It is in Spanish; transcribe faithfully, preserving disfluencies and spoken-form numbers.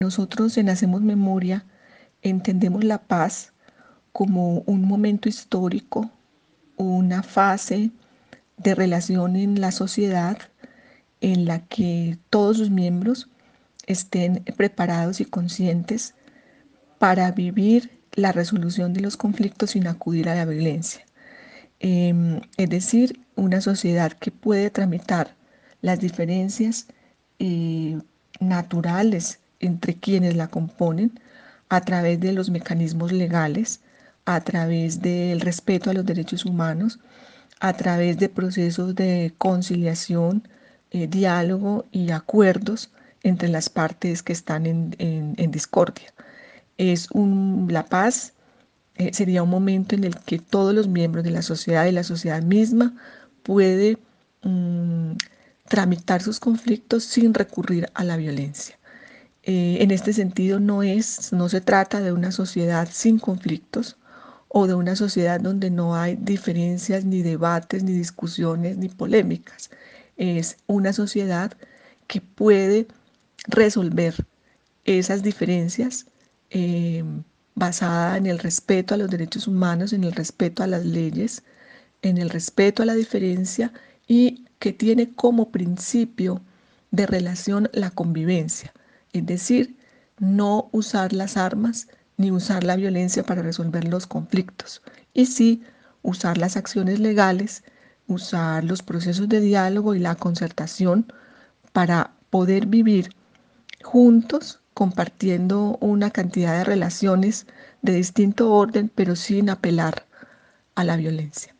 Nosotros en Hacemos Memoria entendemos la paz como un momento histórico, una fase de relación en la sociedad en la que todos sus miembros estén preparados y conscientes para vivir la resolución de los conflictos sin acudir a la violencia. Eh, es decir, una sociedad que puede tramitar las diferencias eh, naturales entre quienes la componen a través de los mecanismos legales, a través del respeto a los derechos humanos, a través de procesos de conciliación, eh, diálogo y acuerdos entre las partes que están en, en, en discordia. Es un, la paz eh, sería un momento en el que todos los miembros de la sociedad y la sociedad misma puede mm, tramitar sus conflictos sin recurrir a la violencia. Eh, en este sentido, no es, no se trata de una sociedad sin conflictos o de una sociedad donde no hay diferencias, ni debates, ni discusiones, ni polémicas. Es una sociedad que puede resolver esas diferencias eh, basada en el respeto a los derechos humanos, en el respeto a las leyes, en el respeto a la diferencia y que tiene como principio de relación la convivencia, es decir, no usar las armas ni usar la violencia para resolver los conflictos, y sí usar las acciones legales, usar los procesos de diálogo y la concertación para poder vivir juntos, compartiendo una cantidad de relaciones de distinto orden, pero sin apelar a la violencia.